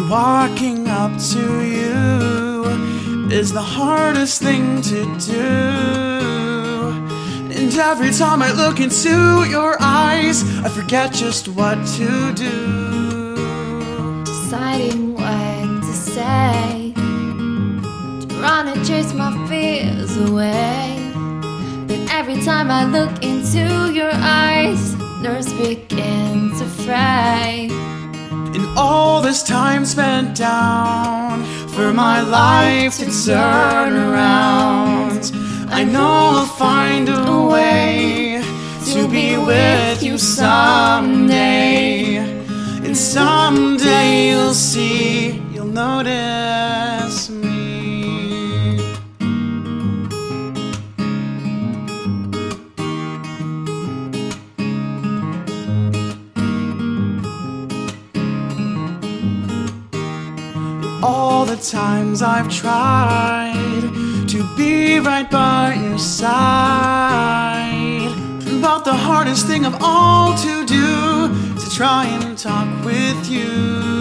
walking up to you is the hardest thing to do. And every time I look into your eyes, I forget just what to do. Deciding what to say, trying to chase my fears away. But every time I look into your eyes, nerves begin to fray. And all this time spent down for my life to turn around, I know I'll find a way to be with you someday. And someday you'll see, you'll notice me. All the times I've tried to be right by your side, but the hardest thing of all to do is to try and talk with you.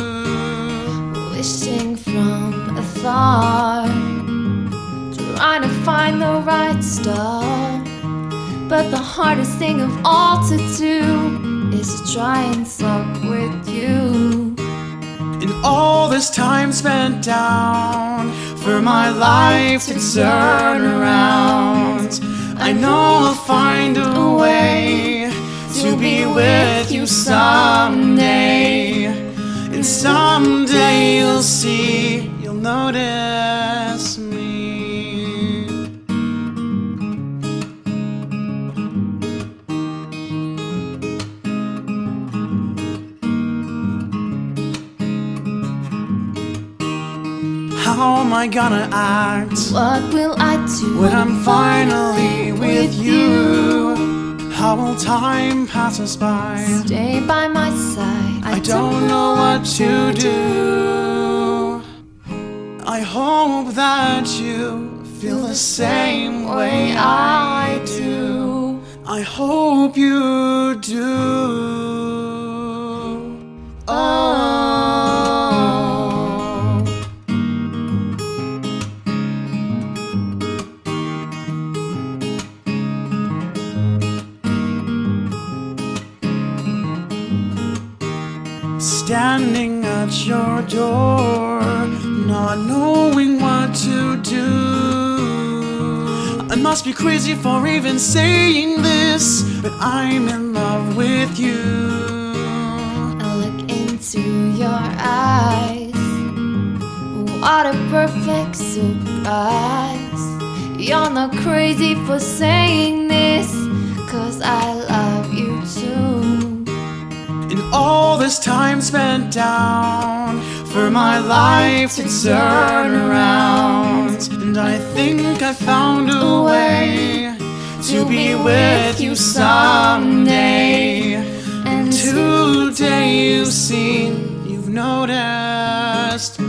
Wishing from afar, trying to find the right start. But the hardest thing of all to do is to try and talk with you. And all this time spent down for my life to turn around, I know I'll find a way to be with you someday. And someday you'll see, you'll notice me. How am I gonna act? What will I do when I'm finally with you? How will time pass us by? Stay by my side. I don't know what to do. I hope that you feel the same way I do. I hope you do. Standing at your door, not knowing what to do. I must be crazy for even saying this, but I'm in love with you. I look into your eyes, what a perfect surprise. You're not crazy for saying this, 'cause I love you too. And all this time spent down for my life to turn around, and I think I found a way to be with you someday. And today you've seen, you've noticed